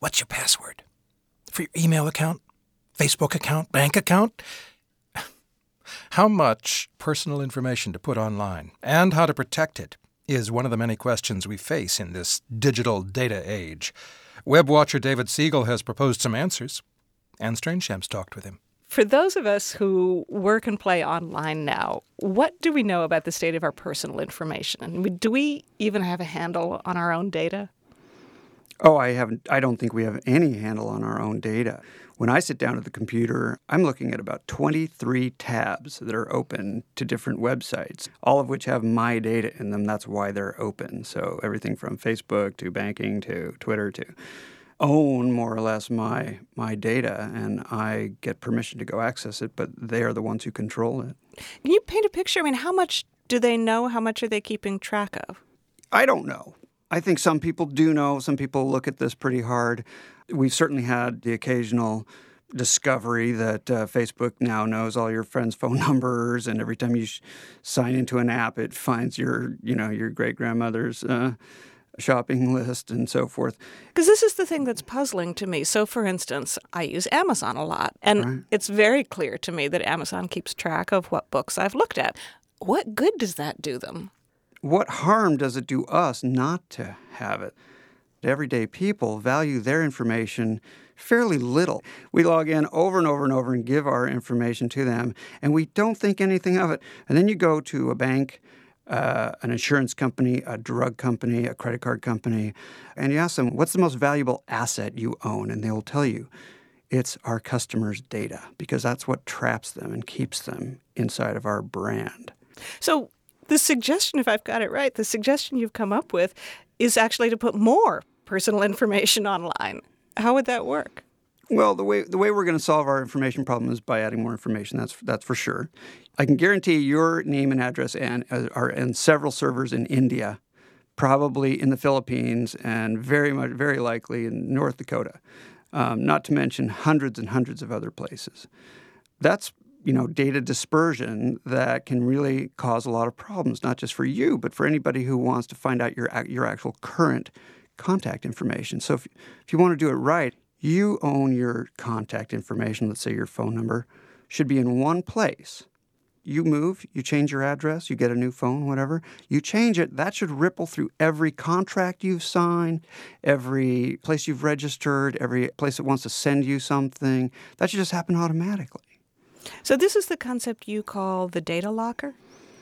What's your password? For your email account, Facebook account, bank account? How much personal information to put online and how to protect it is one of the many questions we face in this digital data age. Web watcher David Siegel has proposed some answers, and Strangesham's talked with him. For those of us who work and play online now, what do we know about the state of our personal information? And do we even have a handle on our own data? Oh, I don't think we have any handle on our own data. When I sit down at the computer, I'm looking at about 23 tabs that are open to different websites, all of which have my data in them. That's why they're open. So everything from Facebook to banking to Twitter to own more or less my data, and I get permission to go access it, but they are the ones who control it. Can you paint a picture? I mean, how much do they know? How much are they keeping track of? I don't know. I think some people do know. Some people look at this pretty hard. We've certainly had the occasional discovery that Facebook now knows all your friends' phone numbers, and every time you sign into an app, it finds your great-grandmother's shopping list and so forth. Because this is the thing that's puzzling to me. So, for instance, I use Amazon a lot, and It's very clear to me that Amazon keeps track of what books I've looked at. What good does that do them? What harm does it do us not to have it? Everyday people value their information fairly little. We log in over and over and over and give our information to them, and we don't think anything of it. And then you go to a bank, an insurance company, a drug company, a credit card company, and you ask them, what's the most valuable asset you own? And they will tell you, it's our customers' data, because that's what traps them and keeps them inside of our brand. So the suggestion, if I've got it right, the suggestion you've come up with is actually to put more personal information online. How would that work? Well, the way we're going to solve our information problem is by adding more information. That's for sure. I can guarantee your name and address are in several servers in India, probably in the Philippines, and very likely in North Dakota. Not to mention hundreds and hundreds of other places. That's data dispersion that can really cause a lot of problems, not just for you, but for anybody who wants to find out your actual current contact information. So if you want to do it right, you own your contact information, let's say your phone number, should be in one place. You move, you change your address, you get a new phone, whatever. You change it, that should ripple through every contract you've signed, every place you've registered, every place that wants to send you something. That should just happen automatically. So this is the concept you call the data locker?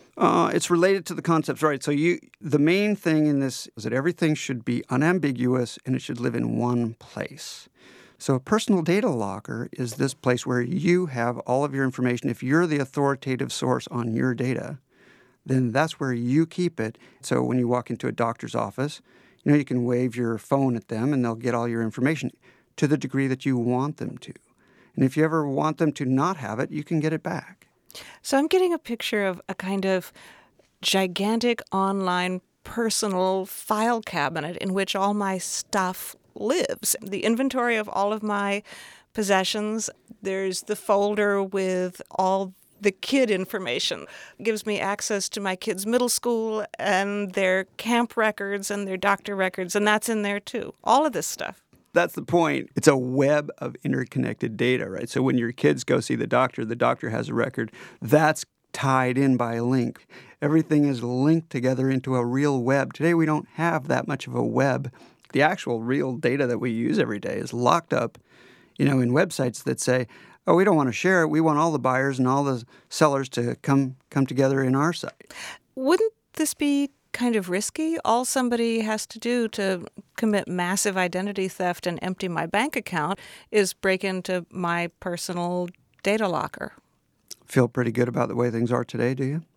It's related to the concepts, right? So the main thing in this is that everything should be unambiguous and it should live in one place. So a personal data locker is this place where you have all of your information. If you're the authoritative source on your data, then that's where you keep it. So when you walk into a doctor's office, you can wave your phone at them and they'll get all your information to the degree that you want them to. And if you ever want them to not have it, you can get it back. So I'm getting a picture of a kind of gigantic online personal file cabinet in which all my stuff lives. The inventory of all of my possessions. There's the folder with all the kid information. It gives me access to my kids' middle school and their camp records and their doctor records, and that's in there too. All of this stuff. That's the point. It's a web of interconnected data, right? So when your kids go see the doctor has a record. That's tied in by a link. Everything is linked together into a real web. Today we don't have that much of a web. The actual real data that we use every day is locked up, in websites that say, oh, we don't want to share it. We want all the buyers and all the sellers to come together in our site. Wouldn't this be kind of risky? All somebody has to do to commit massive identity theft and empty my bank account is break into my personal data locker. Feel pretty good about the way things are today, do you?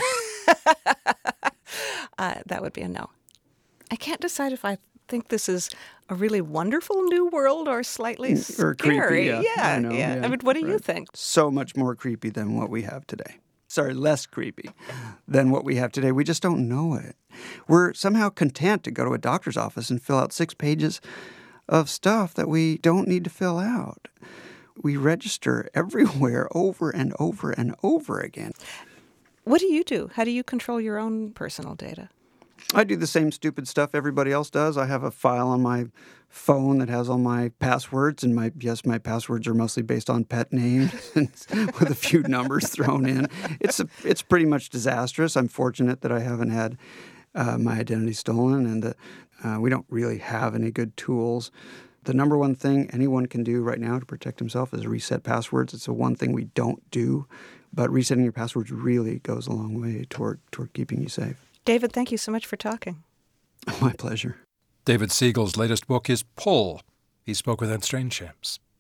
That would be a no. I can't decide if I think this is a really wonderful new world or slightly or scary. Creepy, yeah. I know, yeah. I mean, what do you think? So much more creepy than what we have today. Sorry, less creepy than what we have today. We just don't know it. We're somehow content to go to a doctor's office and fill out 6 pages of stuff that we don't need to fill out. We register everywhere over and over and over again. What do you do? How do you control your own personal data? I do the same stupid stuff everybody else does. I have a file on my phone that has all my passwords, and my passwords are mostly based on pet names with a few numbers thrown in. It's pretty much disastrous. I'm fortunate that I haven't had my identity stolen, and that we don't really have any good tools. The number one thing anyone can do right now to protect himself is reset passwords. It's the one thing we don't do, but resetting your passwords really goes a long way toward keeping you safe. David, thank you so much for talking. My pleasure. David Siegel's latest book is Pull. He spoke with Ed Strangesham's.